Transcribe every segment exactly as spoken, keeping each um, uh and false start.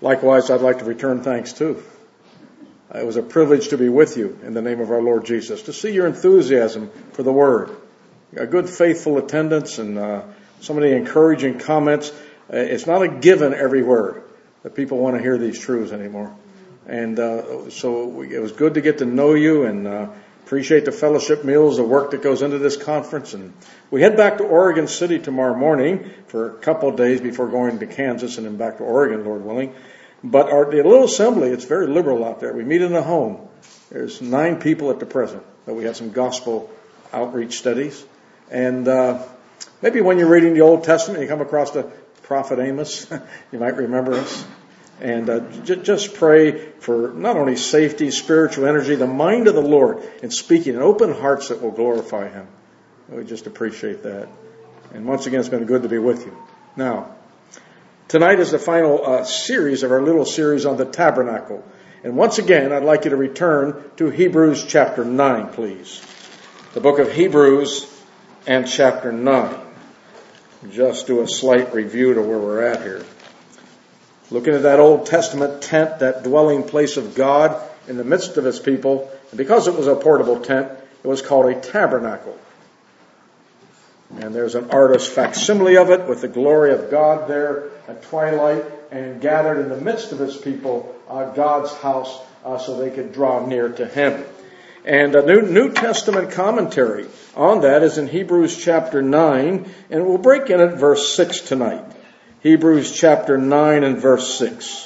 Likewise, I'd like to return thanks too. It was a privilege to be with you in the name of our Lord Jesus, to see your enthusiasm for the Word, a good faithful attendance, and uh, so many encouraging comments. Uh, it's not a given everywhere that people want to hear these truths anymore. And uh, so we, it was good to get to know you and uh, appreciate the fellowship meals, the work that goes into this conference. And we head back to Oregon City tomorrow morning for a couple of days before going to Kansas and then back to Oregon, Lord willing. But our, the little assembly, it's very liberal out there. We meet in a home. There's nine people at the present, but we had some gospel outreach studies. And uh, maybe when you're reading the Old Testament, you come across the prophet Amos. You might remember us. And uh, j- just pray for not only safety, spiritual energy, the mind of the Lord in speaking, and open hearts that will glorify Him. We just appreciate that. And once again, it's been good to be with you. Now, tonight is the final uh, series of our little series on the tabernacle. And once again, I'd like you to return to Hebrews chapter nine, please. The book of Hebrews and chapter nine. Just do a slight review to where we're at here. Looking at that Old Testament tent, that dwelling place of God in the midst of His people. And because it was a portable tent, it was called a tabernacle. And there's an artist's facsimile of it with the glory of God there at twilight, and gathered in the midst of His people, uh, God's house, uh, so they could draw near to Him. And a New, New Testament commentary on that is in Hebrews chapter nine, and we'll break in at verse six tonight. Hebrews chapter nine and verse six.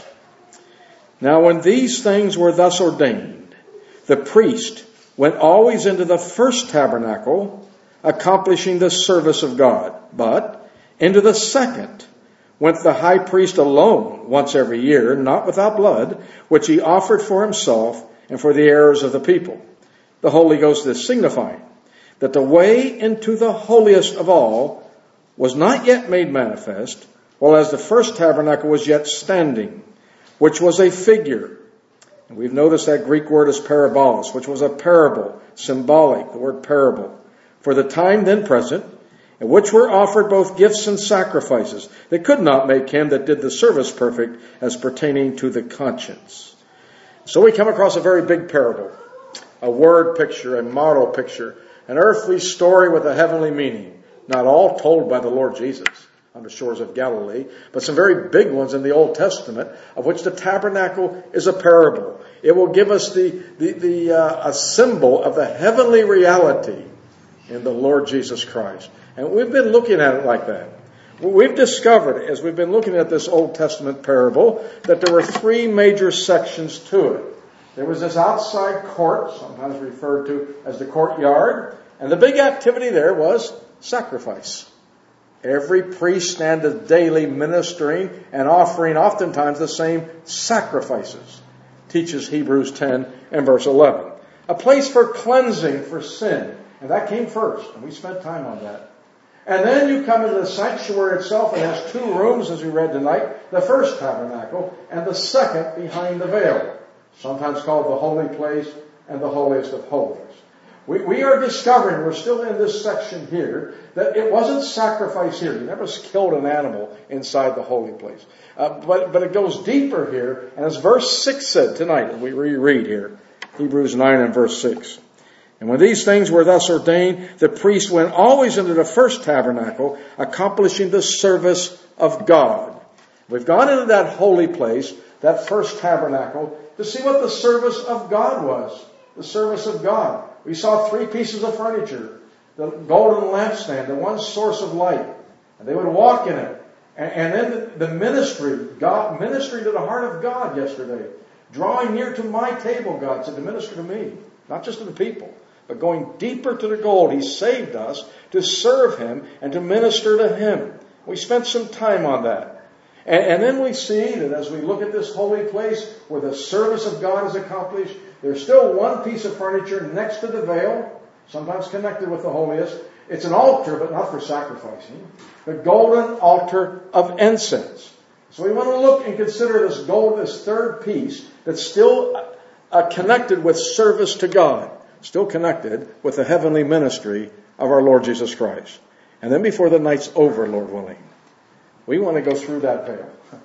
Now when these things were thus ordained, the priest went always into the first tabernacle, accomplishing the service of God. But into the second went the high priest alone once every year, not without blood, which he offered for himself and for the errors of the people. The Holy Ghost is signifying that the way into the holiest of all was not yet made manifest, while as the first tabernacle was yet standing, which was a figure. And we've noticed that Greek word is parabolos, which was a parable, symbolic, the word parable. For the time then present, in which were offered both gifts and sacrifices, that could not make him that did the service perfect as pertaining to the conscience. So we come across a very big parable, a word picture, a model picture, an earthly story with a heavenly meaning, not all told by the Lord Jesus on the shores of Galilee, but some very big ones in the Old Testament, of which the tabernacle is a parable. It will give us the, the, the uh, a symbol of the heavenly reality in the Lord Jesus Christ. And we've been looking at it like that. We've discovered, as we've been looking at this Old Testament parable, that there were three major sections to it. There was this outside court, sometimes referred to as the courtyard, and the big activity there was sacrifice. Every priest standeth daily ministering and offering oftentimes the same sacrifices, teaches Hebrews ten and verse eleven. A place for cleansing for sin, and that came first, and we spent time on that. And then you come into the sanctuary itself, and it has two rooms, as we read tonight, the first tabernacle and the second behind the veil, sometimes called the holy place and the holiest of holies. We, we are discovering, we're still in this section here, that it wasn't sacrifice here. You never killed an animal inside the holy place. Uh, but, but it goes deeper here, and as verse six said tonight, we reread here, Hebrews nine and verse six. And when these things were thus ordained, the priest went always into the first tabernacle, accomplishing the service of God. We've gone into that holy place, that first tabernacle, to see what the service of God was. The service of God. We saw three pieces of furniture. The golden lampstand, the one source of light. And they would walk in it. And, and then the, the ministry, God, ministry to the heart of God yesterday. Drawing near to my table, God said, to minister to me. Not just to the people, but going deeper to the goal. He saved us to serve Him and to minister to Him. We spent some time on that. And, and then we see that as we look at this holy place where the service of God is accomplished, there's still one piece of furniture next to the veil, sometimes connected with the holiest. It's an altar, but not for sacrificing. The golden altar of incense. So we want to look and consider this gold, this third piece that's still uh, connected with service to God. Still connected with the heavenly ministry of our Lord Jesus Christ. And then before the night's over, Lord willing, we want to go through that veil.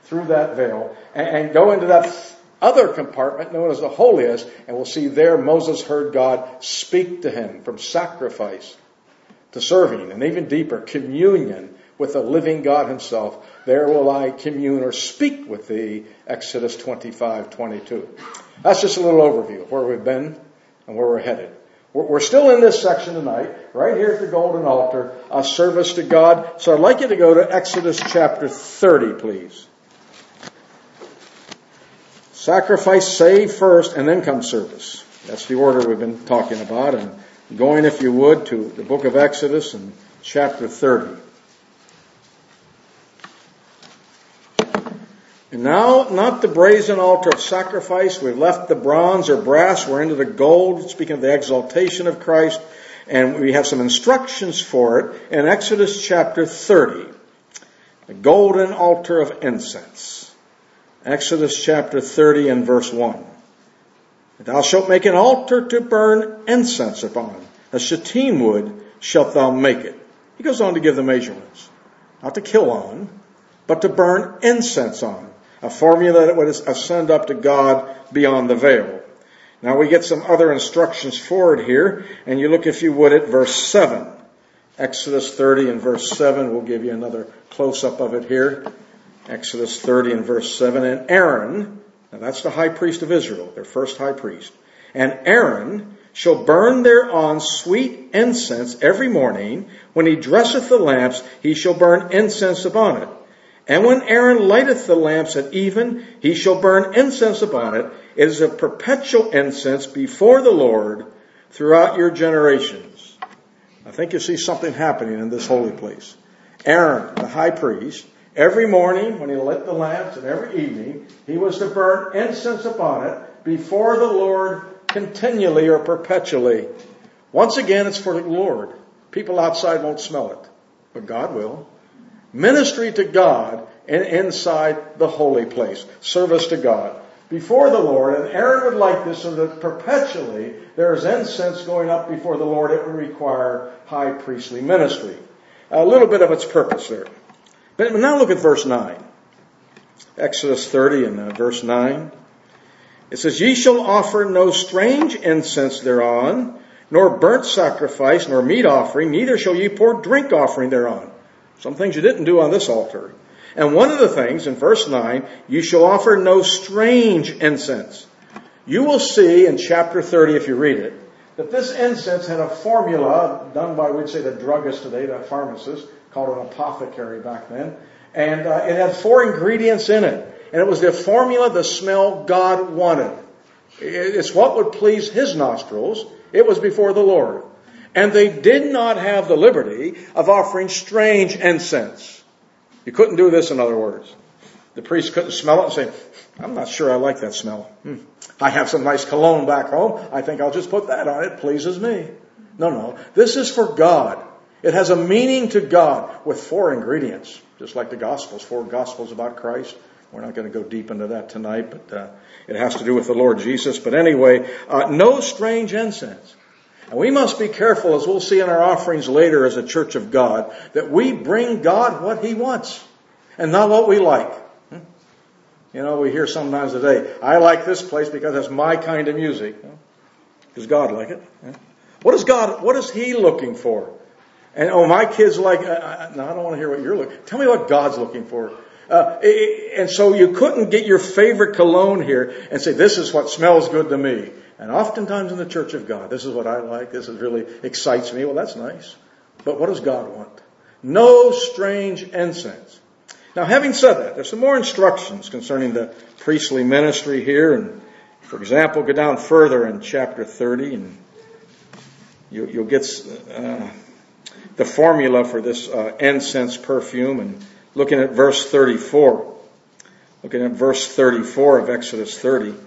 through that veil and, and go into that other compartment known as the holiest, and we'll see there Moses heard God speak to him from sacrifice to serving, and even deeper, communion with the living God himself. There will I commune or speak with thee, Exodus twenty-five twenty-two. That's just a little overview of where we've been and where we're headed. We're, we're still in this section tonight, right here at the golden altar, a service to God. So I'd like you to go to Exodus chapter thirty, please. Sacrifice, save first, and then come service. That's the order we've been talking about. And going, if you would, to the book of Exodus and chapter thirty. And now, not the brazen altar of sacrifice. We've left the bronze or brass. We're into the gold, speaking of the exaltation of Christ. And we have some instructions for it in Exodus chapter thirty. The golden altar of incense. Exodus chapter thirty and verse one. Thou shalt make an altar to burn incense upon. A shittim wood shalt thou make it. He goes on to give the measurements. Not to kill on, but to burn incense on. A formula that would ascend up to God beyond the veil. Now we get some other instructions for it here. And you look, if you would, at verse seven. Exodus thirty and verse seven. We'll give you another close-up of it here. Exodus thirty and verse seven. And Aaron, and that's the high priest of Israel, their first high priest. And Aaron shall burn thereon sweet incense every morning. When he dresseth the lamps, he shall burn incense upon it. And when Aaron lighteth the lamps at even, he shall burn incense upon it. It is a perpetual incense before the Lord throughout your generations. I think you see something happening in this holy place. Aaron, the high priest, every morning when he lit the lamps and every evening, he was to burn incense upon it before the Lord continually or perpetually. Once again, it's for the Lord. People outside won't smell it, but God will. Ministry to God and inside the holy place. Service to God before the Lord. And Aaron would like this so that perpetually there is incense going up before the Lord. It would require high priestly ministry. A little bit of its purpose there. But now look at verse nine. Exodus thirty and uh, verse nine. It says, Ye shall offer no strange incense thereon, nor burnt sacrifice, nor meat offering, neither shall ye pour drink offering thereon. Some things you didn't do on this altar. And one of the things in verse nine, you shall offer no strange incense. You will see in chapter thirty, if you read it, that this incense had a formula done by, we'd say, the druggist today, the pharmacist, called an apothecary back then. And uh, it had four ingredients in it. And it was the formula, the smell God wanted. It's what would please his nostrils. It was before the Lord. And they did not have the liberty of offering strange incense. You couldn't do this, in other words. The priest couldn't smell it and say, I'm not sure I like that smell. Hmm. I have some nice cologne back home. I think I'll just put that on. It pleases me. No, no. This is for God. It has a meaning to God with four ingredients, just like the Gospels, four Gospels about Christ. We're not going to go deep into that tonight, but uh, it has to do with the Lord Jesus. But anyway, uh, no strange incense. And we must be careful, as we'll see in our offerings later as a church of God, that we bring God what he wants and not what we like. You know, we hear sometimes today, I like this place because it's my kind of music. Does God like it? What is God, what is he looking for? And, oh, my kids like, uh, no, I don't want to hear what you're looking for. Tell me what God's looking for. Uh, and so you couldn't get your favorite cologne here and say, this is what smells good to me. And oftentimes in the church of God, this is what I like. This is really excites me. Well, that's nice. But what does God want? No strange incense. Now, having said that, there's some more instructions concerning the priestly ministry here. And, for example, go down further in chapter thirty, and you, you'll get uh, the formula for this uh, incense perfume. And looking at verse thirty-four, looking at verse thirty-four of Exodus thirty, it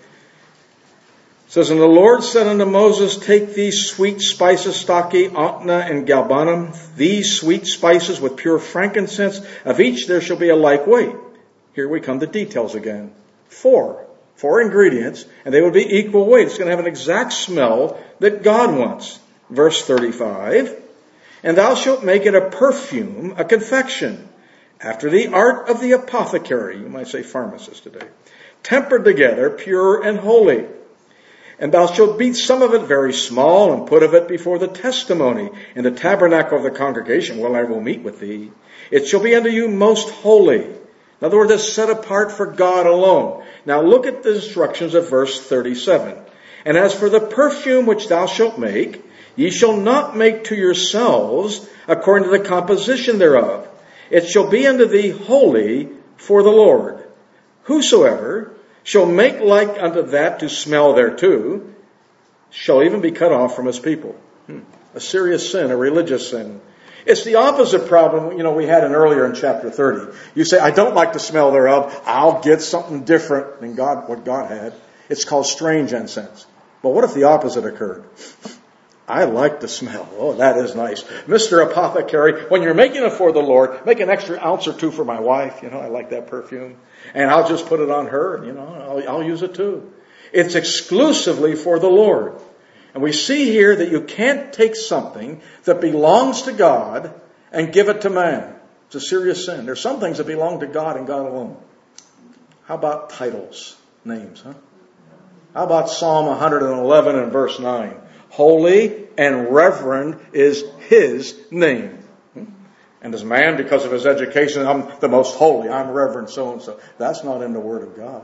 says, And the Lord said unto Moses, Take these sweet spices, stochy, onycha, and galbanum, these sweet spices with pure frankincense, of each there shall be a like weight. Here we come to details again. Four. Four ingredients, and they will be equal weight. It's going to have an exact smell that God wants. Verse thirty-five, And thou shalt make it a perfume, a confection, after the art of the apothecary, you might say pharmacist today, tempered together, pure and holy. And thou shalt beat some of it very small, and put of it before the testimony in the tabernacle of the congregation, where I will meet with thee. It shall be unto you most holy. In other words, it's set apart for God alone. Now look at the instructions of verse thirty-seven. And as for the perfume which thou shalt make, ye shall not make to yourselves according to the composition thereof. It shall be unto thee holy for the Lord. Whosoever shall make like unto that to smell thereto, shall even be cut off from his people. Hmm. A serious sin, a religious sin. It's the opposite problem, you know, we had in earlier in chapter thirty. You say, I don't like the smell thereof. I'll get something different than God, what God had. It's called strange incense. But what if the opposite occurred? I like the smell. Oh, that is nice. Mister Apothecary, when you're making it for the Lord, make an extra ounce or two for my wife. You know, I like that perfume. And I'll just put it on her. You know, I'll, I'll use it too. It's exclusively for the Lord. And we see here that you can't take something that belongs to God and give it to man. It's a serious sin. There's some things that belong to God and God alone. How about titles, names, huh? How about Psalm one eleven and verse nine? Holy and reverend is his name. And as man, because of his education, I'm the most holy. I'm Reverend so-and-so. That's not in the Word of God.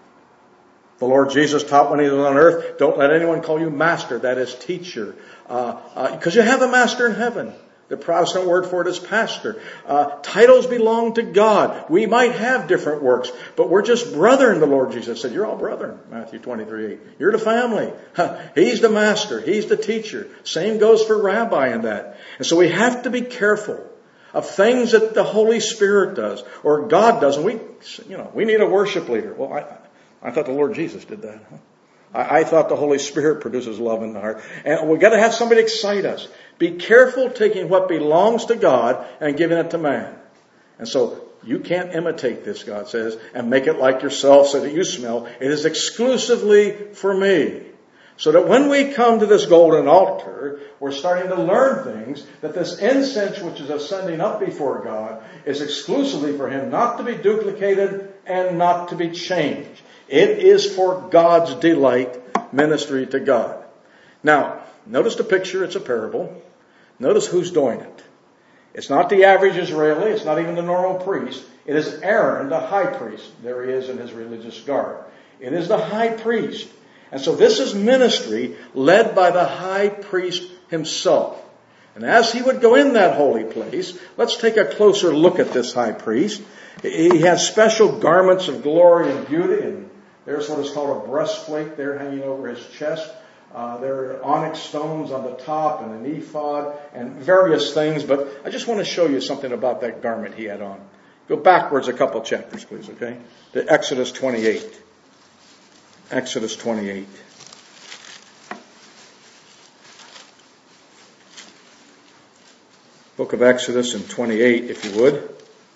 The Lord Jesus taught when he was on earth, don't let anyone call you master. That is teacher. Because uh, uh, you have a master in heaven. The Protestant word for it is pastor. Uh, titles belong to God. We might have different works, but we're just brethren, the Lord Jesus said. You're all brethren, Matthew twenty-three eight. You're the family. He's the master. He's the teacher. Same goes for rabbi in that. And so we have to be careful of things that the Holy Spirit does or God does. And we, you know, we need a worship leader. Well, I, I thought the Lord Jesus did that. Huh? I, I thought the Holy Spirit produces love in the heart. And we've got to have somebody excite us. Be careful taking what belongs to God and giving it to man. And so you can't imitate this, God says, and make it like yourself so that you smell. It is exclusively for me. So that when we come to this golden altar, we're starting to learn things that this incense which is ascending up before God is exclusively for him, not to be duplicated and not to be changed. It is for God's delight, ministry to God. Now, notice the picture. It's a parable. Notice who's doing it. It's not the average Israeli. It's not even the normal priest. It is Aaron, the high priest. There he is in his religious garb. It is the high priest. And so this is ministry led by the high priest himself. And as he would go in that holy place, let's take a closer look at this high priest. He has special garments of glory and beauty, and there's what is called a breastplate there hanging over his chest. Uh, there are onyx stones on the top and an ephod and various things. But I just want to show you something about that garment he had on. Go backwards a couple chapters, please, okay? To Exodus twenty-eight. Exodus twenty-eight. Book of Exodus in twenty-eight, if you would.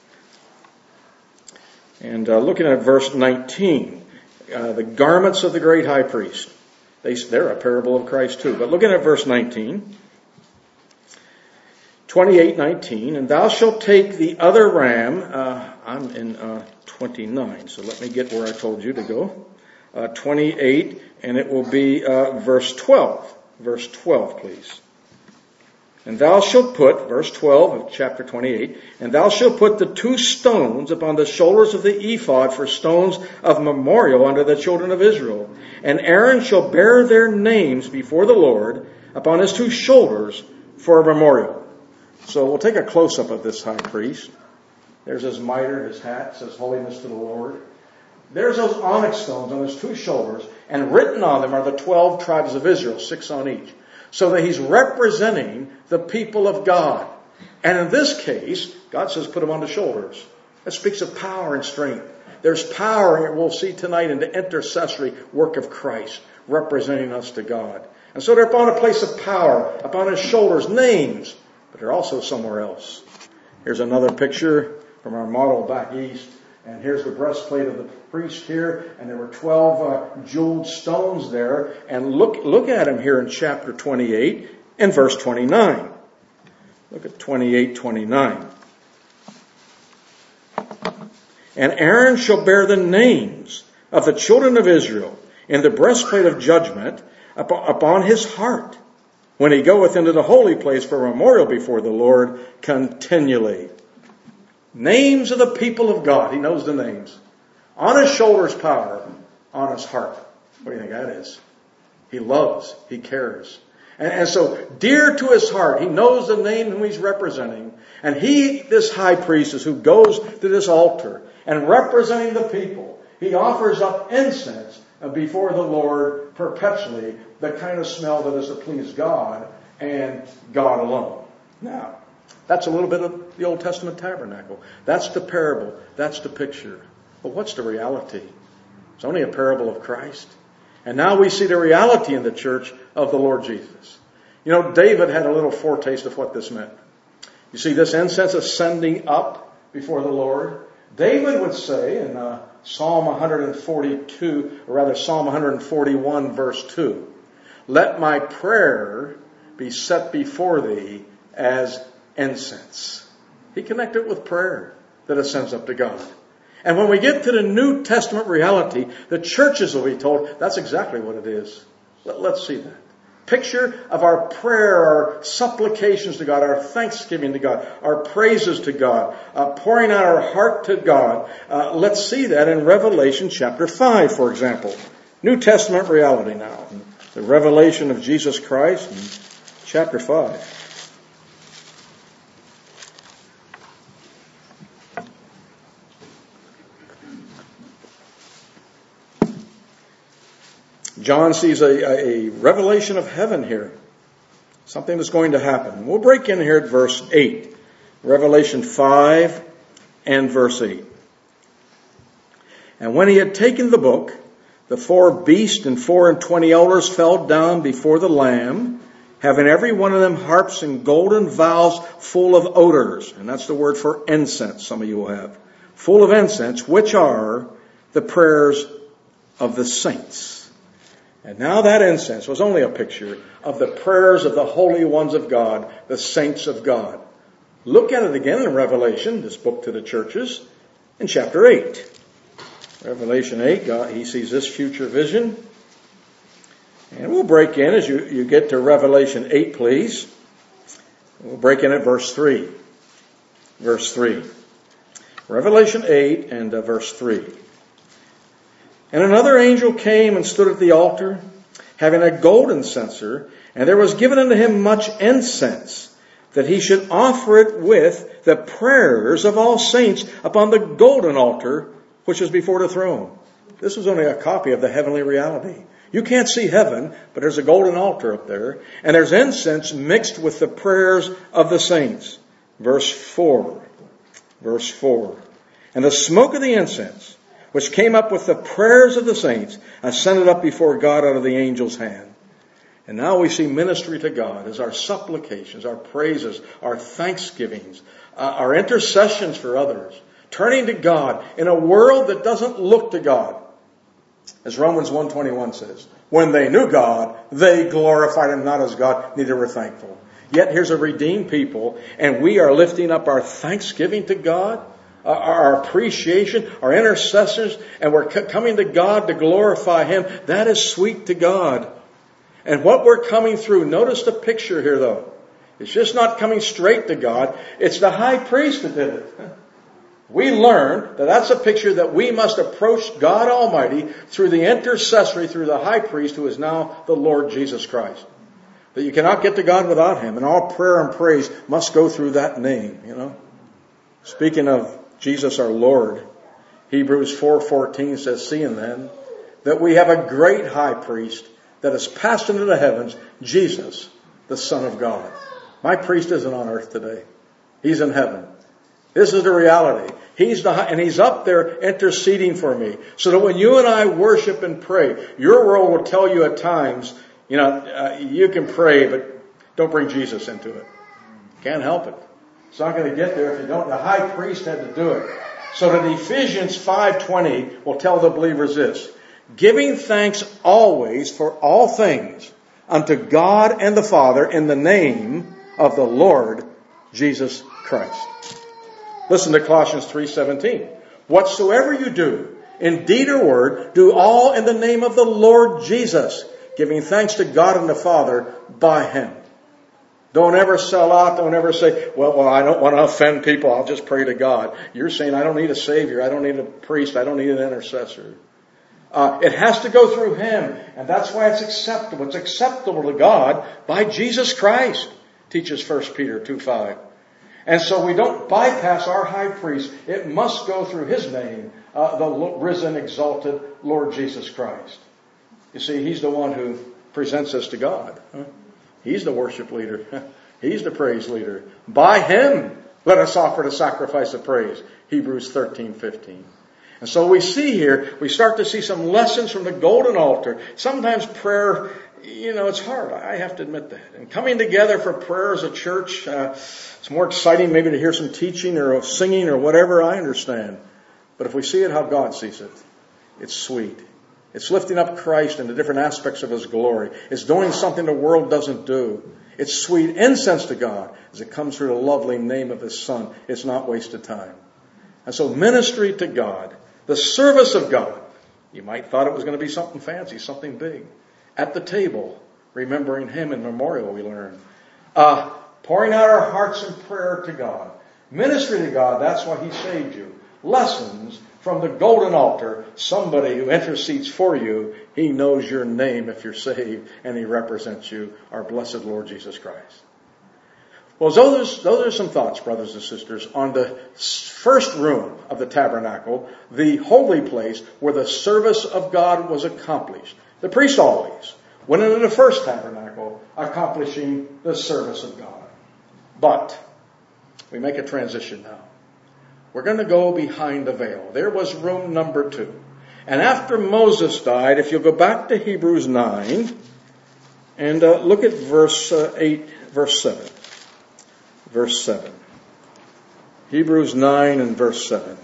And uh, looking at verse nineteen, uh, the garments of the great high priest. They, they're a parable of Christ too. But looking at verse nineteen, twenty-eight nineteen, and thou shalt take the other ram. Uh, I'm in uh, twenty-nine, so let me get where I told you to go. Uh, twenty-eight, and it will be uh, verse twelve. Verse twelve, please. And thou shalt put, verse twelve of chapter twenty-eight, and thou shalt put the two stones upon the shoulders of the ephod for stones of memorial unto the children of Israel. And Aaron shall bear their names before the Lord upon his two shoulders for a memorial. So we'll take a close-up of this high priest. There's his mitre, his hat, says holiness to the Lord. There's those onyx stones on his two shoulders, and written on them are the twelve tribes of Israel, six on each. So that he's representing the people of God. And in this case, God says put them on the shoulders. That speaks of power and strength. There's power, we'll see tonight, in the intercessory work of Christ, representing us to God. And so they're upon a place of power, upon his shoulders, names, but they're also somewhere else. Here's another picture from our model back east. And here's the breastplate of the priest here. And there were twelve uh, jeweled stones there. And look, look at him here in chapter twenty-eight and verse twenty-nine. Look at twenty-eight, twenty-nine. And Aaron shall bear the names of the children of Israel in the breastplate of judgment upon his heart, when he goeth into the holy place for a memorial before the Lord continually. Names of the people of God. He knows the names. On his shoulders power, on his heart. What do you think that is? He loves. He cares. And, and so, dear to his heart, he knows the name whom he's representing. And he, this high priest, is who goes to this altar and representing the people, he offers up incense before the Lord perpetually, the kind of smell that is to please God and God alone. Now, that's a little bit of the Old Testament tabernacle. That's the parable. That's the picture. But what's the reality? It's only a parable of Christ. And now we see the reality in the church of the Lord Jesus. You know, David had a little foretaste of what this meant. You see, this incense ascending up before the Lord. David would say in uh, Psalm one forty-two, or rather Psalm one forty-one, verse two, let my prayer be set before thee as incense. He connected it with prayer that ascends up to God. And when we get to the New Testament reality, the churches will be told that's exactly what it is. Let, let's see that. Picture of our prayer, our supplications to God, our thanksgiving to God, our praises to God, uh, pouring out our heart to God. Uh, let's see that in Revelation chapter five, for example. New Testament reality now. The revelation of Jesus Christ in chapter five. John sees a, a revelation of heaven here. Something that's going to happen. We'll break in here at verse eight. Revelation five and verse eight. And when he had taken the book, the four beasts and four and twenty elders fell down before the Lamb, having every one of them harps and golden vials full of odors. And that's the word for incense, some of you will have. Full of incense, which are the prayers of the saints. And now that incense was only a picture of the prayers of the holy ones of God, the saints of God. Look at it again in Revelation, this book to the churches, in chapter eight. Revelation eight, God, he sees this future vision. And we'll break in as you, you get to Revelation eight, please. We'll break in at verse three. Verse three. Revelation eight and uh, verse three. And another angel came and stood at the altar, having a golden censer, and there was given unto him much incense, that he should offer it with the prayers of all saints upon the golden altar, which is before the throne. This was only a copy of the heavenly reality. You can't see heaven, but there's a golden altar up there, and there's incense mixed with the prayers of the saints. Verse four. Verse four. And the smoke of the incense, which came up with the prayers of the saints, ascended up before God out of the angel's hand. And now we see ministry to God as our supplications, our praises, our thanksgivings, uh, our intercessions for others, turning to God in a world that doesn't look to God. As Romans one twenty-one says, when they knew God, they glorified him not as God, neither were thankful. Yet here's a redeemed people, and we are lifting up our thanksgiving to God, our appreciation, our intercessors, and we're coming to God to glorify him. That is sweet to God. And what we're coming through, notice the picture here though. It's just not coming straight to God. It's the high priest that did it. We learn that that's a picture that we must approach God Almighty through the intercessory, through the high priest who is now the Lord Jesus Christ. That you cannot get to God without him, and all prayer and praise must go through that name, you know. Speaking of Jesus our Lord, Hebrews four fourteen says, seeing then that we have a great high priest that has passed into the heavens, Jesus, the Son of God. My priest isn't on earth today. He's in heaven. This is the reality. He's the, and he's up there interceding for me. So that when you and I worship and pray, your world will tell you at times, you know, uh, you can pray, but don't bring Jesus into it. Can't help it. It's not going to get there if you don't. The high priest had to do it. So that Ephesians five twenty will tell the believers this: giving thanks always for all things unto God and the Father in the name of the Lord Jesus Christ. Listen to Colossians three seventeen. Whatsoever you do, in deed or word, do all in the name of the Lord Jesus, giving thanks to God and the Father by Him. Don't ever sell out. Don't ever say, well, well, I don't want to offend people. I'll just pray to God. You're saying, I don't need a Savior. I don't need a priest. I don't need an intercessor. Uh, it has to go through Him. And that's why it's acceptable. It's acceptable to God by Jesus Christ, teaches First Peter two five. And so we don't bypass our high priest. It must go through His name, uh, the risen, exalted Lord Jesus Christ. You see, He's the one who presents us to God. Huh? He's the worship leader. He's the praise leader. By Him, let us offer the sacrifice of praise. Hebrews thirteen fifteen. And so we see here, we start to see some lessons from the golden altar. Sometimes prayer, you know, it's hard. I have to admit that. And coming together for prayer as a church, uh, it's more exciting maybe to hear some teaching or singing or whatever, I understand. But if we see it how God sees it, it's sweet. It's lifting up Christ in the different aspects of His glory. It's doing something the world doesn't do. It's sweet incense to God as it comes through the lovely name of His Son. It's not wasted time. And so ministry to God, the service of God, you might thought it was going to be something fancy, something big. At the table, remembering Him in memorial, we learn. Uh, pouring out our hearts in prayer to God. Ministry to God, that's why He saved you. Lessons from the golden altar, somebody who intercedes for you. He knows your name if you're saved, and He represents you, our blessed Lord Jesus Christ. Well, those, those are some thoughts, brothers and sisters, on the first room of the tabernacle, the holy place where the service of God was accomplished. The priest always went into the first tabernacle, accomplishing the service of God. But we make a transition now. We're going to go behind the veil. There was room number two. And after Moses died, if you'll go back to Hebrews nine and uh, look at verse uh, eight, verse seven. Verse seven. Hebrews nine and verse seven.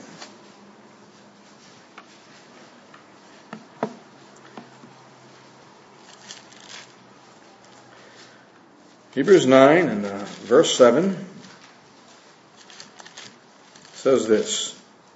Hebrews nine and uh, verse seven says this.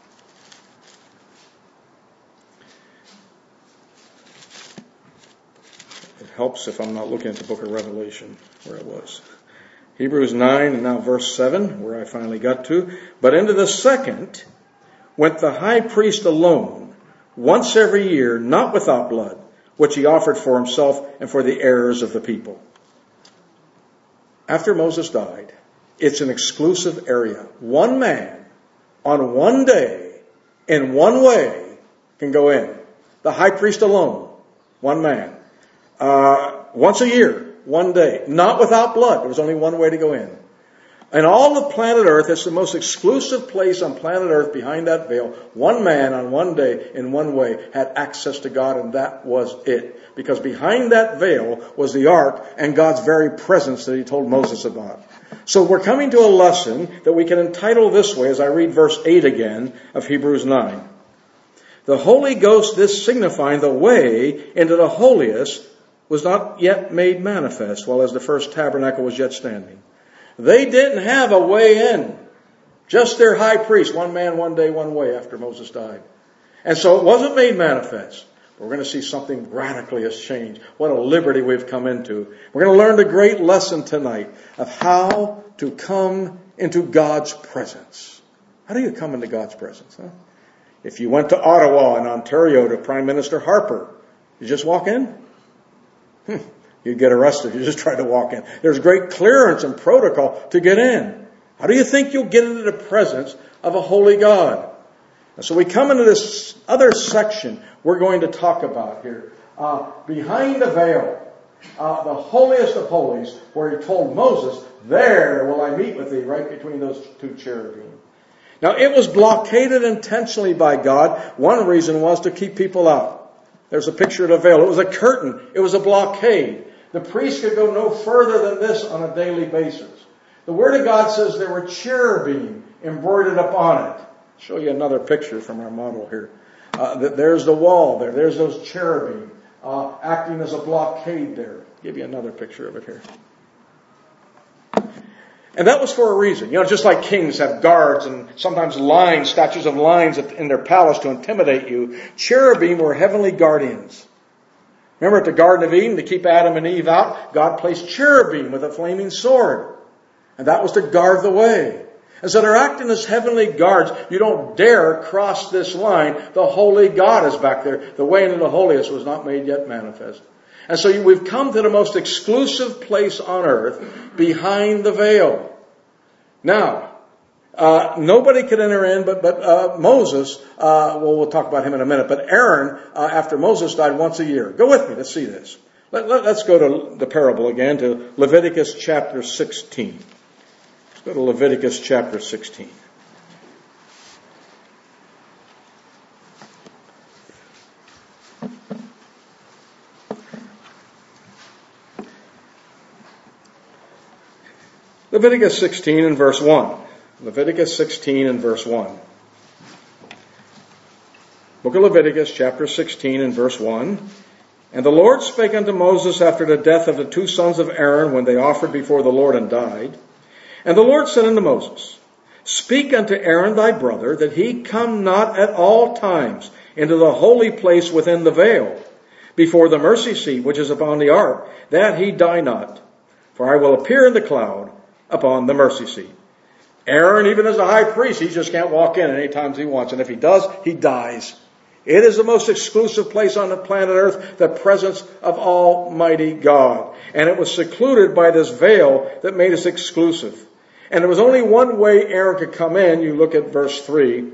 It helps if I'm not looking at the book of Revelation where it was. Hebrews nine and now verse seven, where I finally got to. But into the second went the high priest alone, once every year, not without blood, which he offered for himself and for the errors of the people. After Moses died, it's an exclusive area. One man on one day, in one way, can go in. The high priest alone, one man. Uh, once a year, one day. Not without blood. There was only one way to go in. And all of planet Earth, it's the most exclusive place on planet Earth behind that veil. One man on one day, in one way, had access to God, and that was it. Because behind that veil was the ark and God's very presence that He told Moses about. So we're coming to a lesson that we can entitle this way as I read verse eight again of Hebrews nine. The Holy Ghost, this signifying the way into the holiest, was not yet made manifest, while as the first tabernacle was yet standing. They didn't have a way in. Just their high priest, one man, one day, one way after Moses died. And so it wasn't made manifest. We're going to see something radically has changed. What a liberty we've come into. We're going to learn the great lesson tonight of how to come into God's presence. How do you come into God's presence? Huh? If you went to Ottawa in Ontario to Prime Minister Harper, you just walk in? Hmm. You'd get arrested. You just try to walk in. There's great clearance and protocol to get in. How do you think you'll get into the presence of a holy God? And so we come into this other section we're going to talk about here. Uh, behind the veil, uh, the holiest of holies, where He told Moses, there will I meet with thee, right between those two cherubim. Now it was blockaded intentionally by God. One reason was to keep people out. There's a picture of the veil. It was a curtain. It was a blockade. The priest could go no further than this on a daily basis. The Word of God says there were cherubim embroidered upon it. I'll show you another picture from our model here. Uh, there's the wall there. There's those cherubim uh, acting as a blockade there. I'll give you another picture of it here. And that was for a reason. You know, just like kings have guards and sometimes lions, statues of lions in their palace to intimidate you, cherubim were heavenly guardians. Remember at the Garden of Eden, to keep Adam and Eve out, God placed cherubim with a flaming sword. And that was to guard the way. And so they're acting as heavenly guards. You don't dare cross this line. The holy God is back there. The way into the holiest was not made yet manifest. And so we've come to the most exclusive place on earth, behind the veil. Now, uh, nobody could enter in but, but uh, Moses. Uh, well, we'll talk about him in a minute. But Aaron, uh, after Moses died, once a year. Go with me. Let's see this. Let, let, let's go to the parable again, to Leviticus chapter sixteen. Let's go to Leviticus chapter sixteen. Leviticus sixteen and verse one. Leviticus sixteen and verse one. Book of Leviticus, chapter sixteen and verse one. And the Lord spake unto Moses after the death of the two sons of Aaron, when they offered before the Lord and died. And the Lord said unto Moses, Speak unto Aaron thy brother, that he come not at all times into the holy place within the veil, before the mercy seat which is upon the ark, that he die not. For I will appear in the cloud upon the mercy seat. Aaron, even as a high priest, he just can't walk in any times he wants. And if he does, he dies. It is the most exclusive place on the planet Earth, the presence of Almighty God. And it was secluded by this veil that made us exclusive. And there was only one way Aaron could come in. You look at verse three.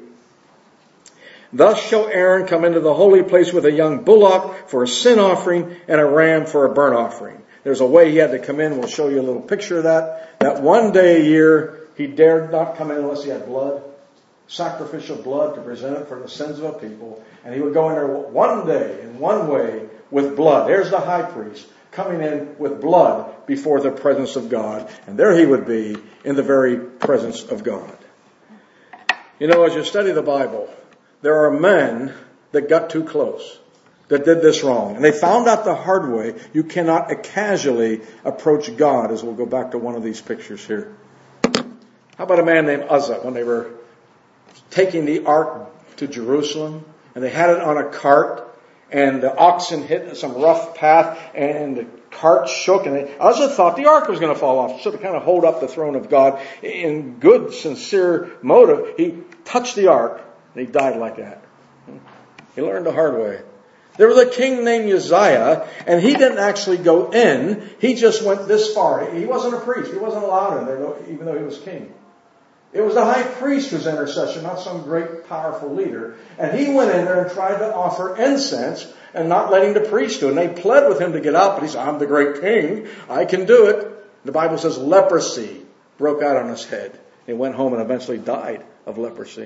Thus shall Aaron come into the holy place with a young bullock for a sin offering and a ram for a burnt offering. There's a way he had to come in. We'll show you a little picture of that. That one day a year, he dared not come in unless he had blood, sacrificial blood to present it for the sins of a people. And he would go in there one day, in one way, with blood. There's the high priest coming in with blood before the presence of God. And there he would be in the very presence of God. You know, as you study the Bible, there are men that got too close, that did this wrong. And they found out the hard way. You cannot casually approach God, as we'll go back to one of these pictures here. How about a man named Uzzah, when they were taking the ark to Jerusalem, and they had it on a cart, and the oxen hit some rough path, and the cart shook, and they, Uzzah thought the ark was going to fall off, so to kind of hold up the throne of God in good, sincere motive. He touched the ark, and he died like that. He learned the hard way. There was a king named Uzziah, and he didn't actually go in. He just went this far. He wasn't a priest. He wasn't allowed in there, even though he was king. It was the high priest whose intercession, not some great, powerful leader. And he went in there and tried to offer incense and not letting the priest do it. And they pled with him to get out, but he said, I'm the great king. I can do it. The Bible says leprosy broke out on his head. He went home and eventually died of leprosy.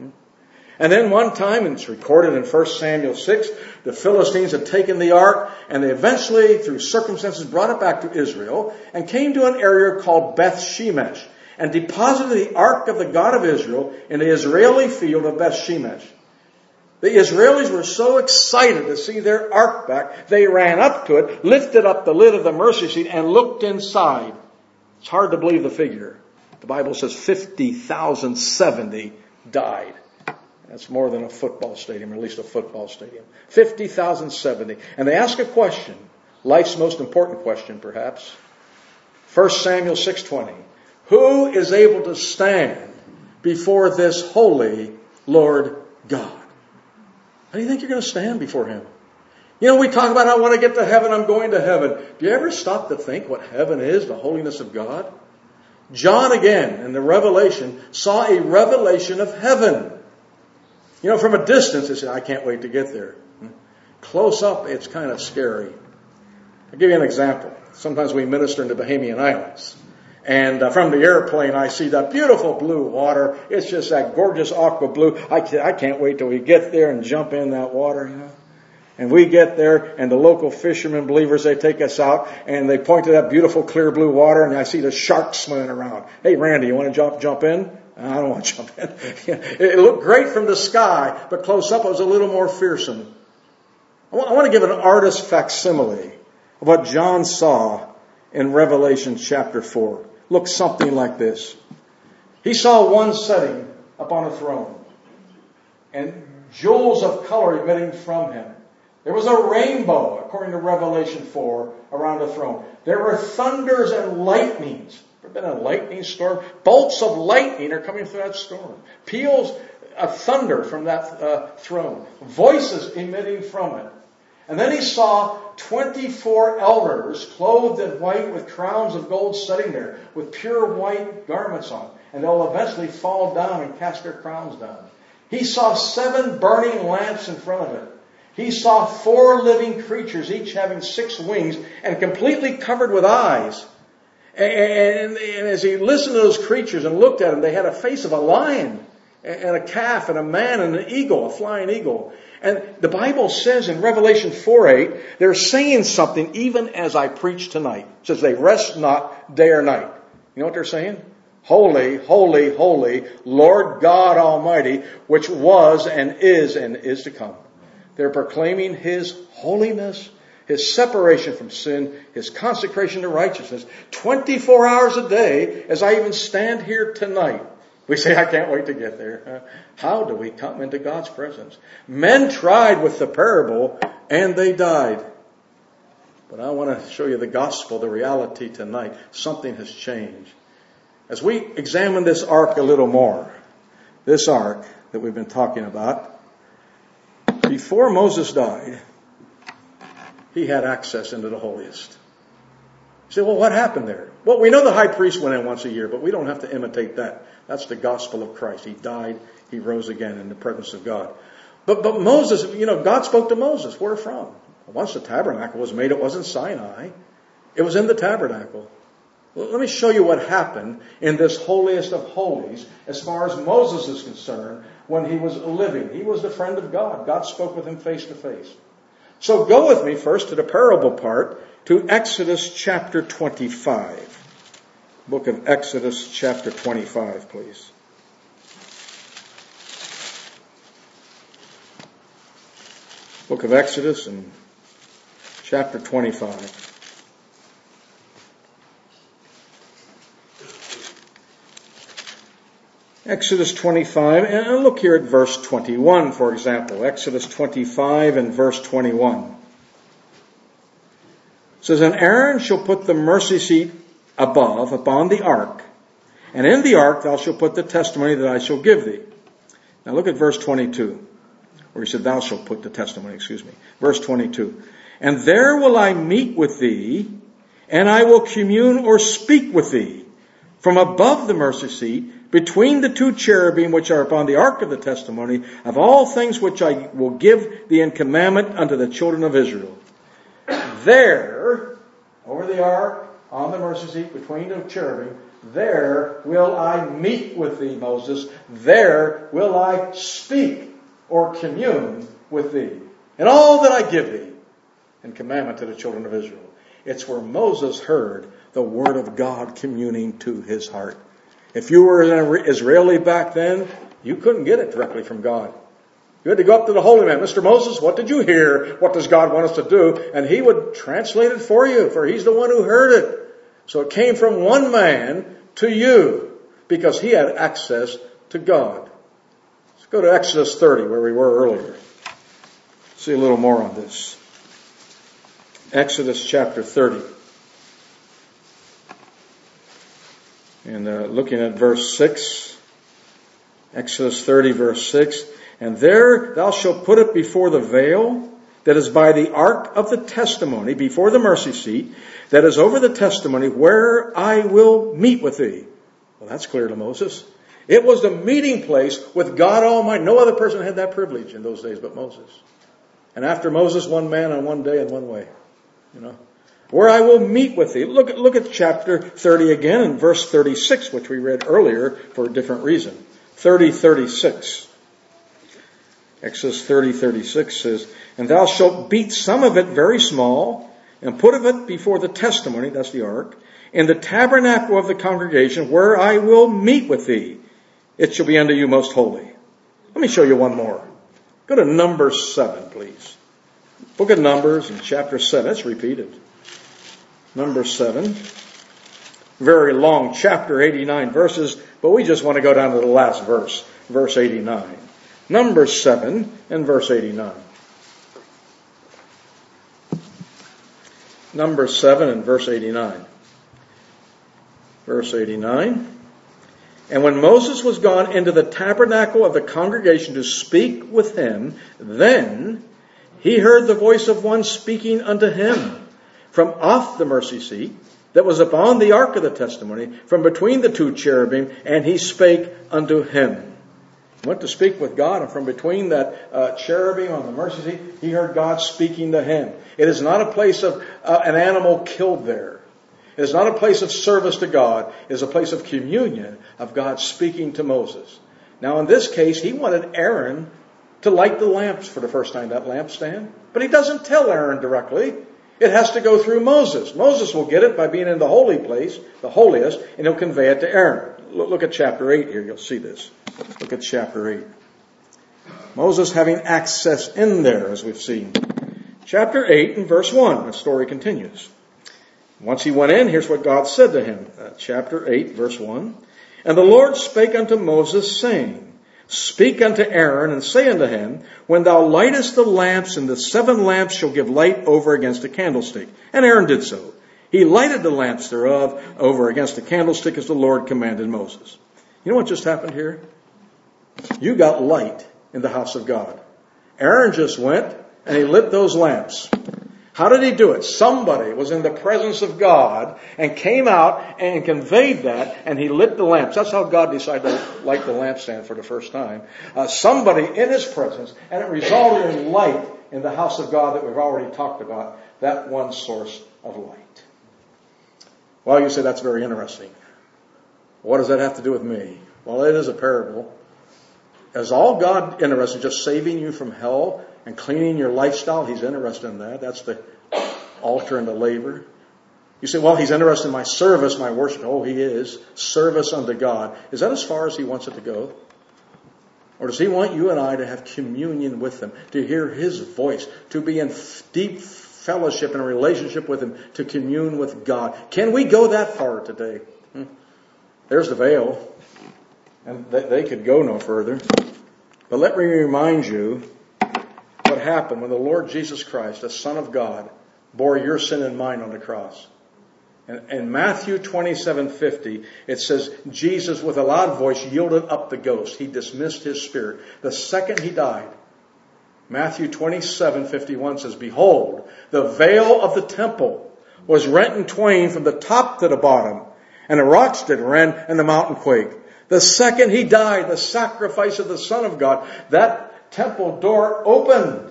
And then one time, and it's recorded in First Samuel six, the Philistines had taken the ark, and they eventually, through circumstances, brought it back to Israel, and came to an area called Beth Shemesh, and deposited the ark of the God of Israel in the Israeli field of Beth Shemesh. The Israelis were so excited to see their ark back, they ran up to it, lifted up the lid of the mercy seat, and looked inside. It's hard to believe the figure. The Bible says fifty thousand seventy died. That's more than a football stadium, or at least a football stadium. fifty thousand seventy. And they ask a question, life's most important question perhaps. First Samuel six twenty. Who is able to stand before this holy Lord God? How do you think you're going to stand before him? You know, we talk about, I want to get to heaven, I'm going to heaven. Do you ever stop to think what heaven is, the holiness of God? John, again, in the Revelation, saw a revelation of heaven. You know, from a distance, he said, I can't wait to get there. Close up, it's kind of scary. I'll give you an example. Sometimes we minister in the Bahamian Islands. And uh, from the airplane, I see that beautiful blue water. It's just that gorgeous aqua blue. I can't, I can't wait till we get there and jump in that water, you know. And we get there, and the local fishermen, believers, they take us out, and they point to that beautiful clear blue water, and I see the sharks swimming around. Hey, Randy, you want to jump jump in? I don't want to jump in. It looked great from the sky, but close up it was a little more fearsome. I want to give an artist's facsimile of what John saw in Revelation chapter four. looked something like this. He saw one sitting upon a throne, and jewels of color emitting from him. There was a rainbow, according to Revelation four, around the throne. There were thunders and lightnings. Ever been a lightning storm? Bolts of lightning are coming through that storm. Peals of thunder from that uh, throne. Voices emitting from it. And then he saw twenty-four elders clothed in white with crowns of gold sitting there with pure white garments on. And they'll eventually fall down and cast their crowns down. He saw seven burning lamps in front of it. He saw four living creatures, each having six wings and completely covered with eyes. And, and, and as he listened to those creatures and looked at them, they had a face of a lion and a calf and a man and an eagle, a flying eagle. And the Bible says in Revelation four eight, they're saying something even as I preach tonight. It says they rest not day or night. You know what they're saying? Holy, holy, holy, Lord God Almighty, which was and is and is to come. They're proclaiming His holiness, His separation from sin, His consecration to righteousness, twenty-four hours a day, as I even stand here tonight. We say, I can't wait to get there. How do we come into God's presence? Men tried with the parable, and they died. But I want to show you the gospel, the reality tonight. Something has changed. As we examine this ark a little more, this ark that we've been talking about, before Moses died, he had access into the holiest. You say, well, what happened there? Well, we know the high priest went in once a year, but we don't have to imitate that. That's the gospel of Christ. He died, he rose again in the presence of God. But but Moses, you know, God spoke to Moses. Where from? Once the tabernacle was made, it wasn't Sinai. It was in the tabernacle. Well, let me show you what happened in this holiest of holies as far as Moses is concerned when he was living. He was the friend of God. God spoke with him face to face. So go with me first to the parable part, to Exodus chapter twenty-five. Book of Exodus chapter twenty-five, please. Book of Exodus and chapter twenty-five. Exodus twenty-five, and look here at verse twenty-one, for example. Exodus twenty-five and verse twenty-one. It says, and Aaron shall put the mercy seat above upon the ark, and in the ark thou shalt put the testimony that I shall give thee. Now look at verse twenty-two, where he said, thou shalt put the testimony, excuse me. Verse twenty-two. And there will I meet with thee, and I will commune or speak with thee from above the mercy seat, between the two cherubim which are upon the ark of the testimony, of all things which I will give thee in commandment unto the children of Israel. There, over the ark, on the mercy seat, between the cherubim, there will I meet with thee, Moses. There will I speak or commune with thee. And all that I give thee in commandment to the children of Israel. It's where Moses heard the word of God communing to his heart. If you were an Israeli back then, you couldn't get it directly from God. You had to go up to the holy man. Mister Moses, what did you hear? What does God want us to do? And he would translate it for you, for he's the one who heard it. So it came from one man to you, because he had access to God. Let's go to Exodus thirty, where we were earlier. See a little more on this. Exodus chapter thirty. And uh, looking at verse six, Exodus thirty, verse six, and there thou shalt put it before the veil that is by the ark of the testimony, before the mercy seat, that is over the testimony, where I will meet with thee. Well, that's clear to Moses. It was the meeting place with God Almighty. No other person had that privilege in those days but Moses. And after Moses, one man on one day and one way. You know. Where I will meet with thee. Look at, look at chapter thirty again in verse thirty-six, which we read earlier for a different reason. thirty, thirty-six. Exodus thirty, thirty-six says, and thou shalt beat some of it very small, and put of it before the testimony, that's the ark, in the tabernacle of the congregation, where I will meet with thee. It shall be unto you most holy. Let me show you one more. Go to Numbers seven, please. Book of Numbers in chapter seven. It's repeated. Numbers seven, very long chapter, eighty-nine verses, but we just want to go down to the last verse, verse eighty-nine. Numbers seven and verse eighty-nine. Numbers seven and verse eighty-nine. Verse eighty-nine. And when Moses was gone into the tabernacle of the congregation to speak with him, then he heard the voice of one speaking unto him from off the mercy seat that was upon the ark of the testimony, from between the two cherubim, and he spake unto him. He went to speak with God, and from between that uh, cherubim on the mercy seat, he heard God speaking to him. It is not a place of uh, an animal killed there. It is not a place of service to God. It is a place of communion of God speaking to Moses. Now in this case, he wanted Aaron to light the lamps for the first time, that lampstand. But he doesn't tell Aaron directly. It has to go through Moses. Moses will get it by being in the holy place, the holiest, and he'll convey it to Aaron. Look at chapter eight here. You'll see this. Look at chapter eight. Moses having access in there, as we've seen. Chapter eight and verse one. The story continues. Once he went in, here's what God said to him. Uh, chapter eight, verse one. And the Lord spake unto Moses, saying, Speak unto Aaron, and say unto him, When thou lightest the lamps, and the seven lamps shall give light over against a candlestick. And Aaron did so. He lighted the lamps thereof over against the candlestick, as the Lord commanded Moses. You know what just happened here? You got light in the house of God. Aaron just went, and he lit those lamps. How did he do it? Somebody was in the presence of God and came out and conveyed that, and he lit the lamps. That's how God decided to light the lampstand for the first time. Uh, somebody in his presence, and it resulted in light in the house of God that we've already talked about, that one source of light. Well, you say that's very interesting. What does that have to do with me? Well, it is a parable. Is all God interested in just saving you from hell and cleaning your lifestyle? He's interested in that. That's the altar and the labor. You say, well, he's interested in my service, my worship. Oh, he is. Service unto God. Is that as far as he wants it to go? Or does he want you and I to have communion with him, to hear his voice, to be in deep fellowship and relationship with him, to commune with God? Can we go that far today? Hmm. There's the veil. And they could go no further. But let me remind you what happened when the Lord Jesus Christ, the Son of God, bore your sin and mine on the cross. And in Matthew twenty-seven fifty, it says, Jesus with a loud voice yielded up the ghost. He dismissed his spirit. The second he died, Matthew twenty-seven fifty-one says, Behold, the veil of the temple was rent in twain from the top to the bottom, and the rocks did rend, and the mountain quaked. The second he died, the sacrifice of the Son of God, that temple door opened.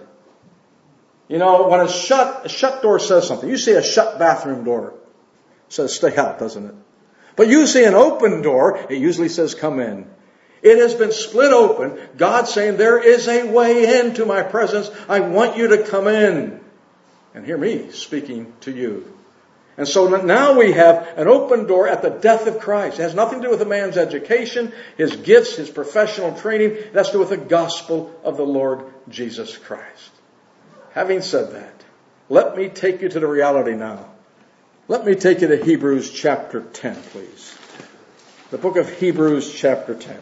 You know, when it's shut, a shut door says something. You see a shut bathroom door, it says stay out, doesn't it? But you see an open door, it usually says come in. It has been split open. God saying there is a way into my presence. I want you to come in. And hear me speaking to you. And so now we have an open door at the death of Christ. It has nothing to do with a man's education, his gifts, his professional training. It has to do with the gospel of the Lord Jesus Christ. Having said that, let me take you to the reality now. Let me take you to Hebrews chapter ten, please. The book of Hebrews chapter ten.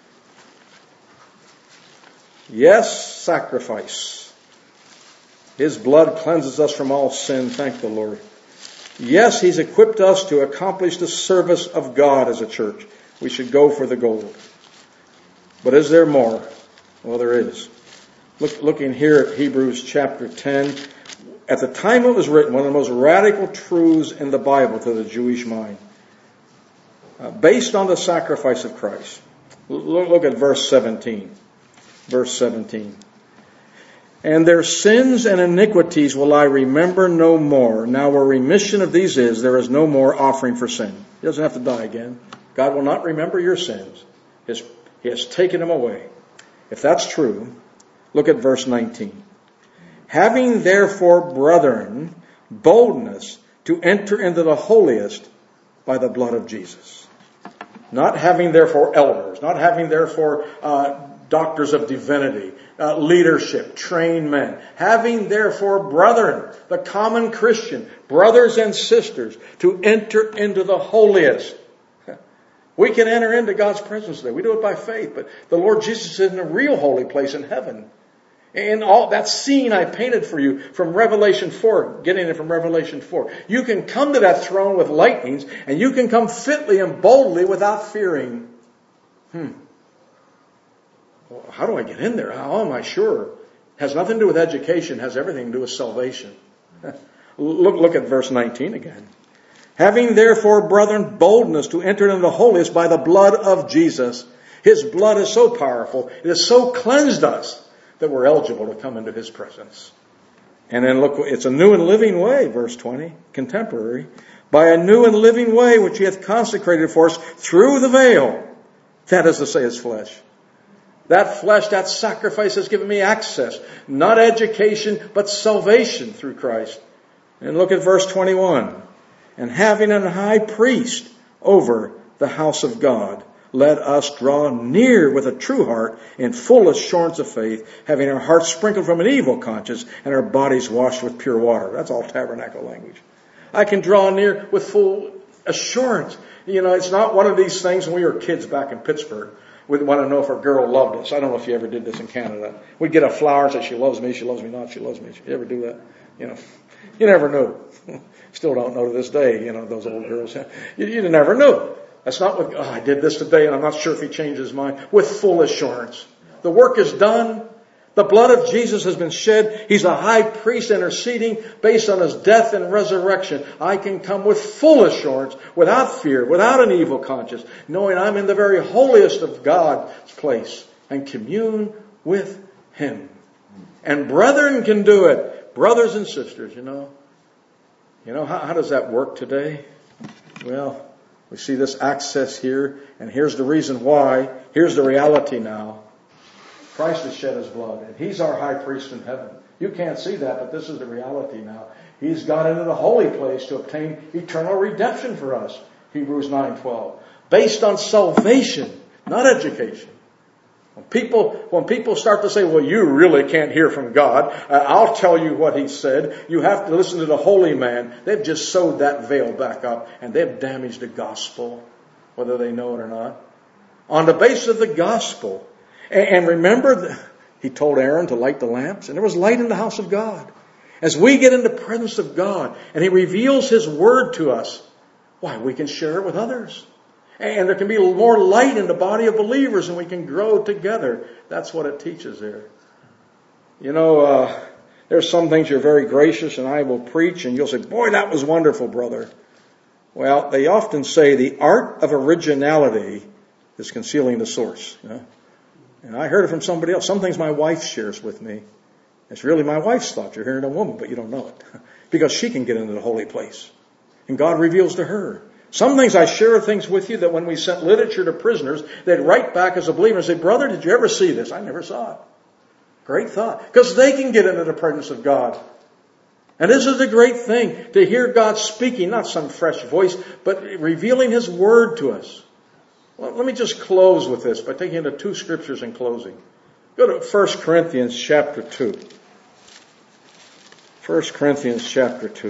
Yes, sacrifice. His blood cleanses us from all sin. Thank the Lord. Yes, he's equipped us to accomplish the service of God as a church. We should go for the gold. But is there more? Well, there is. Look, looking here at Hebrews chapter ten, at the time it was written, one of the most radical truths in the Bible to the Jewish mind, uh, based on the sacrifice of Christ. Look, look at verse seventeen. Verse seventeen. And their sins and iniquities will I remember no more. Now where remission of these is, there is no more offering for sin. He doesn't have to die again. God will not remember your sins. He has taken them away. If that's true, look at verse nineteen. Having therefore, brethren, boldness to enter into the holiest by the blood of Jesus. Not having therefore elders, not having therefore uh, doctors of divinity, uh, leadership, trained men. Having therefore, brethren, the common Christian, brothers and sisters, to enter into the holiest. We can enter into God's presence today. We do it by faith, but the Lord Jesus is in a real holy place in heaven. And all that scene I painted for you from Revelation four, getting it from Revelation four. You can come to that throne with lightnings, and you can come fitly and boldly without fearing. Hmm. Well, how do I get in there? How am I sure? Has nothing to do with education. Has everything to do with salvation. Look, look at verse nineteen again. Having therefore, brethren, boldness to enter into the holiest by the blood of Jesus. His blood is so powerful. It has so cleansed us that we're eligible to come into His presence. And then look, it's a new and living way, verse twenty, contemporary. By a new and living way which He hath consecrated for us through the veil. That is to say, His flesh. That flesh, that sacrifice has given me access. Not education, but salvation through Christ. And look at verse twenty-one. And having an high priest over the house of God, let us draw near with a true heart in full assurance of faith, having our hearts sprinkled from an evil conscience and our bodies washed with pure water. That's all tabernacle language. I can draw near with full assurance. You know, it's not one of these things when we were kids back in Pittsburgh. We'd want to know if our girl loved us. I don't know if you ever did this in Canada. We'd get a flower and say, she loves me, she loves me not, she loves me. You ever do that? You know, you never knew. Still don't know to this day, you know, those old girls. You, you never knew. That's not what, oh, I did this today and I'm not sure if He changed His mind. With full assurance. The work is done. The blood of Jesus has been shed. He's a high priest interceding based on His death and resurrection. I can come with full assurance, without fear, without an evil conscience, knowing I'm in the very holiest of God's place and commune with Him. And brethren can do it. Brothers and sisters, you know. You know, how, how does that work today? Well, we see this access here, and here's the reason why. Here's the reality now. Christ has shed His blood, and He's our high priest in heaven. You can't see that, but this is the reality now. He's gone into the holy place to obtain eternal redemption for us. Hebrews nine twelve. Based on salvation, not education. When people, when people start to say, well, you really can't hear from God, uh, I'll tell you what He said. You have to listen to the holy man. They've just sewed that veil back up, and they've damaged the gospel, whether they know it or not. On the basis of the gospel. And, and remember, the, He told Aaron to light the lamps, and there was light in the house of God. As we get in the presence of God, and He reveals His word to us, why, we can share it with others. And there can be more light in the body of believers, and we can grow together. That's what it teaches there. You know, uh, there's some things you're very gracious, and I will preach, and you'll say, boy, that was wonderful, brother. Well, they often say the art of originality is concealing the source. You know? And I heard it from somebody else. Some things my wife shares with me. It's really my wife's thought. You're hearing a woman, but you don't know it. Because she can get into the holy place. And God reveals to her. Some things I share things with you that when we sent literature to prisoners, they'd write back as a believer and say, brother, did you ever see this? I never saw it. Great thought. Because they can get into the presence of God. And this is the great thing, to hear God speaking, not some fresh voice, but revealing His word to us. Well, let me just close with this by taking into two scriptures in closing. Go to First Corinthians chapter two. First Corinthians chapter two.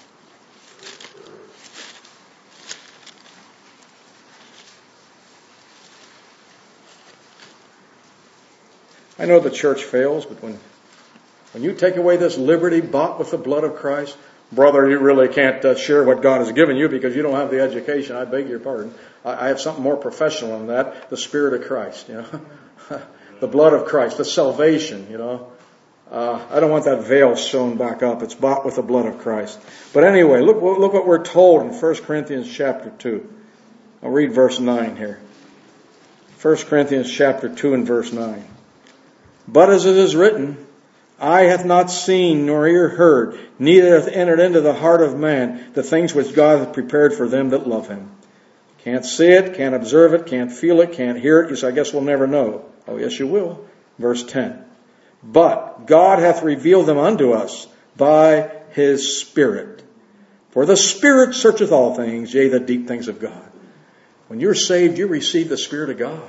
I know the church fails, but when when you take away this liberty bought with the blood of Christ, brother, you really can't uh, share what God has given you because you don't have the education. I beg your pardon. I, I have something more professional than that. The Spirit of Christ, you know, the blood of Christ, the salvation, you know. Uh, I don't want that veil sewn back up. It's bought with the blood of Christ. But anyway, look, look what we're told in First Corinthians chapter two. I'll read verse nine here. First Corinthians chapter two and verse nine. But as it is written, eye hath not seen nor ear heard, neither hath entered into the heart of man the things which God hath prepared for them that love Him. Can't see it, can't observe it, can't feel it, can't hear it. You say, I guess we'll never know. Oh, yes, you will. Verse ten. But God hath revealed them unto us by His Spirit. For the Spirit searcheth all things, yea, the deep things of God. When you're saved, you receive the Spirit of God.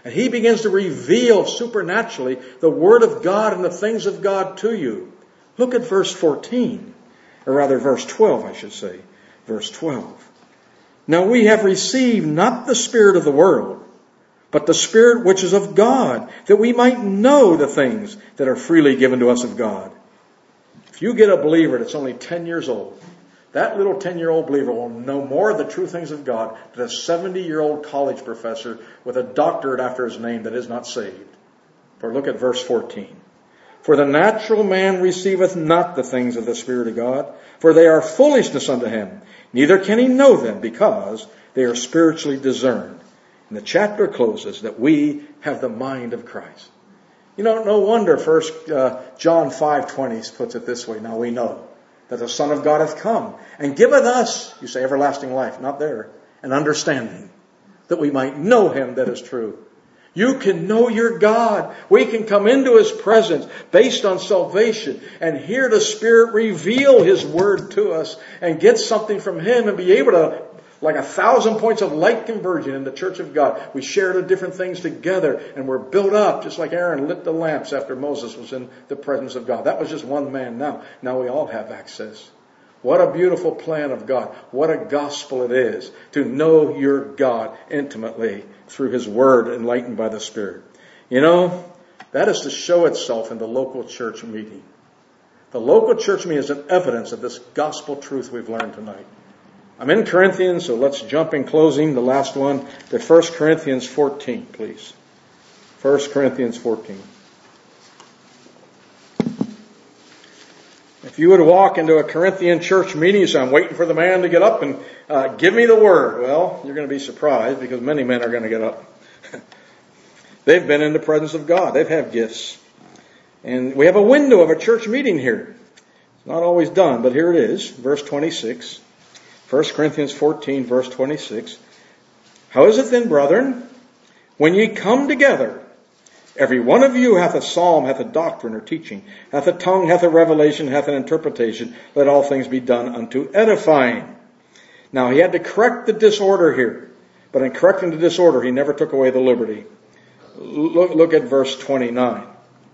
And He begins to reveal supernaturally the Word of God and the things of God to you. Look at verse fourteen. Or rather verse twelve, I should say. Verse twelve. Now we have received not the spirit of the world, but the Spirit which is of God, that we might know the things that are freely given to us of God. If you get a believer that's only ten years old, that little ten-year-old believer will know more of the true things of God than a seventy-year-old college professor with a doctorate after his name that is not saved. For look at verse fourteen. For the natural man receiveth not the things of the Spirit of God, for they are foolishness unto him. Neither can he know them, because they are spiritually discerned. And the chapter closes that we have the mind of Christ. You know, no wonder First uh, John five twenty puts it this way. Now we know that the Son of God hath come and giveth us, you say, everlasting life, not there, an understanding, that we might know Him that is true. You can know your God. We can come into His presence based on salvation and hear the Spirit reveal His Word to us and get something from Him and be able to, like a thousand points of light conversion in the church of God. We share the different things together and we're built up just like Aaron lit the lamps after Moses was in the presence of God. That was just one man now. Now we all have access. What a beautiful plan of God. What a gospel it is to know your God intimately through His Word enlightened by the Spirit. You know, that is to show itself in the local church meeting. The local church meeting is an evidence of this gospel truth we've learned tonight. I'm in Corinthians, so let's jump in closing, the last one, to First Corinthians fourteen, please. First Corinthians fourteen. If you would walk into a Corinthian church meeting, you say, I'm waiting for the man to get up and uh, give me the word. Well, you're going to be surprised because many men are going to get up. They've been in the presence of God. They've had gifts. And we have a window of a church meeting here. It's not always done, but here it is. Verse twenty-six. First Corinthians fourteen, verse twenty-six. How is it then, brethren, when ye come together, every one of you hath a psalm, hath a doctrine or teaching, hath a tongue, hath a revelation, hath an interpretation. Let all things be done unto edifying. Now he had to correct the disorder here. But in correcting the disorder, he never took away the liberty. Look, look at verse twenty-nine.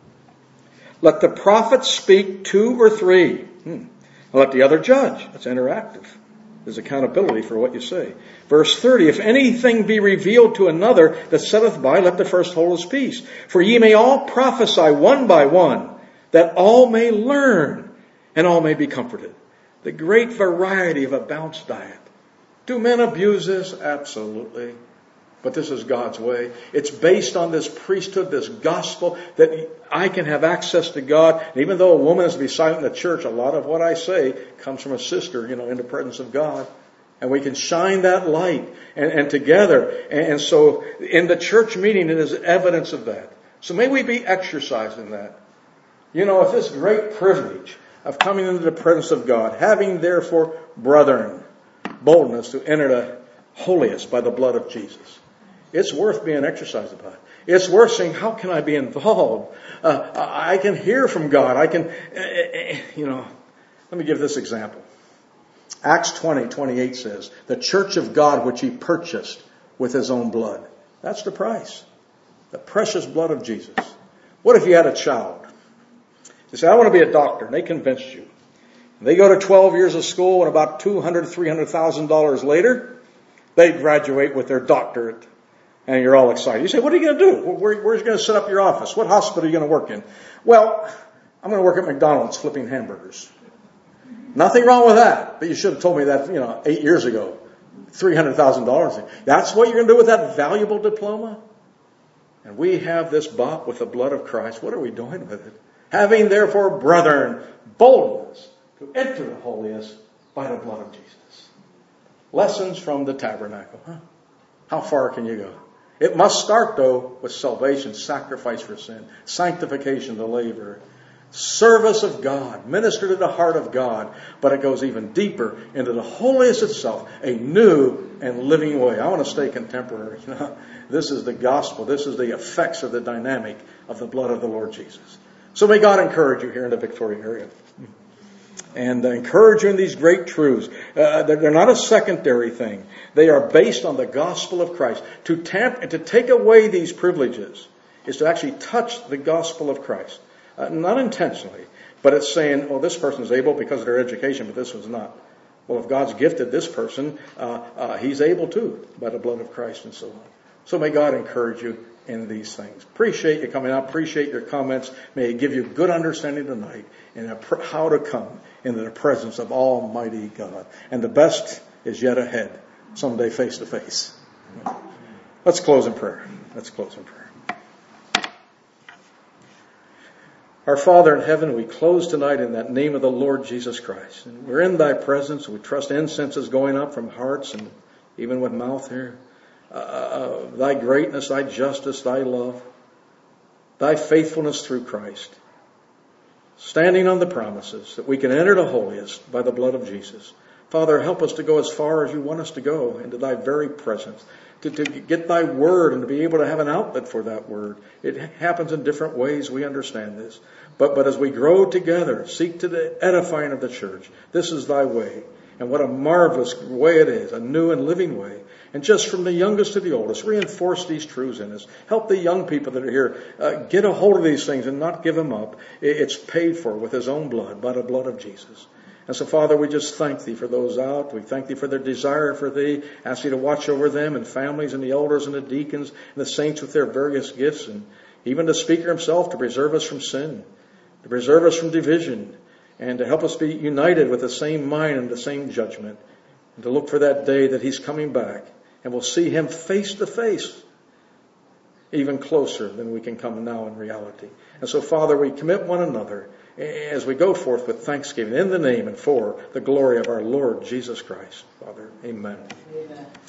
Let the prophets speak two or three. Hmm. Let the other judge. That's interactive. There's accountability for what you say. Verse thirty, if anything be revealed to another that sitteth by, let the first hold his peace. For ye may all prophesy one by one, that all may learn, and all may be comforted. The great variety of a balanced diet. Do men abuse this? Absolutely. But this is God's way. It's based on this priesthood, this gospel, that I can have access to God. And even though a woman is to be silent in the church, a lot of what I say comes from a sister, you know, in the presence of God. And we can shine that light and, and together. And, and so in the church meeting, it is evidence of that. So may we be exercised in that. You know, if this great privilege of coming into the presence of God, having therefore, brethren, boldness to enter the holiest by the blood of Jesus. It's worth being exercised about. It's worth saying, how can I be involved? Uh, I can hear from God. I can, uh, you know, let me give this example. Acts twenty, twenty-eight says, the church of God which He purchased with His own blood. That's the price. The precious blood of Jesus. What if you had a child? You say, I want to be a doctor. And they convinced you. They go to twelve years of school and about two hundred thousand dollars, three hundred thousand dollars later, they graduate with their doctorate. And you're all excited. You say, what are you going to do? Where, where's you going to set up your office? What hospital are you going to work in? Well, I'm going to work at McDonald's flipping hamburgers. Nothing wrong with that. But you should have told me that, you know, eight years ago. three hundred thousand dollars. That's what you're going to do with that valuable diploma? And we have this bought with the blood of Christ. What are we doing with it? Having therefore, brethren, boldness to enter the holiest by the blood of Jesus. Lessons from the tabernacle. Huh? How far can you go? It must start, though, with salvation, sacrifice for sin, sanctification, the laver, service of God, minister to the heart of God. But it goes even deeper into the holiest itself, a new and living way. I want to stay contemporary. You know, this is the gospel. This is the effects of the dynamic of the blood of the Lord Jesus. So may God encourage you here in the Victoria area. and encourage you in these great truths. Uh, they're, they're not a secondary thing. They are based on the gospel of Christ. To tamp and to take away these privileges is to actually touch the gospel of Christ. Uh, not intentionally, but it's saying, oh, this person's able because of their education, but this one's not. Well, if God's gifted this person, uh, uh, he's able too by the blood of Christ and so on. So may God encourage you in these things. Appreciate you coming out. Appreciate your comments. May it give you good understanding tonight in how to come into the presence of Almighty God. And the best is yet ahead, someday face to face. Let's close in prayer. Let's close in prayer. Our Father in heaven, we close tonight in that name of the Lord Jesus Christ. And we're in thy presence. We trust incense is going up from hearts and even with mouth here. Uh, thy greatness, thy justice, thy love, thy faithfulness through Christ. Standing on the promises that we can enter the holiest by the blood of Jesus. Father, help us to go as far as you want us to go into thy very presence. To, to get thy word and to be able to have an outlet for that word. It happens in different ways. We understand this. But, but as we grow together, seek to the edifying of the church. This is thy way. And what a marvelous way it is. A new and living way. And just from the youngest to the oldest, reinforce these truths in us. Help the young people that are here uh, get a hold of these things and not give them up. It's paid for with his own blood, by the blood of Jesus. And so, Father, we just thank thee for those out. We thank thee for their desire for thee. Ask thee to watch over them and families and the elders and the deacons and the saints with their various gifts. And even the speaker himself to preserve us from sin, to preserve us from division, and to help us be united with the same mind and the same judgment. And to look for that day that he's coming back. And we'll see him face to face, even closer than we can come now in reality. And so, Father, we commit one another as we go forth with thanksgiving in the name and for the glory of our Lord Jesus Christ. Father, amen. Amen.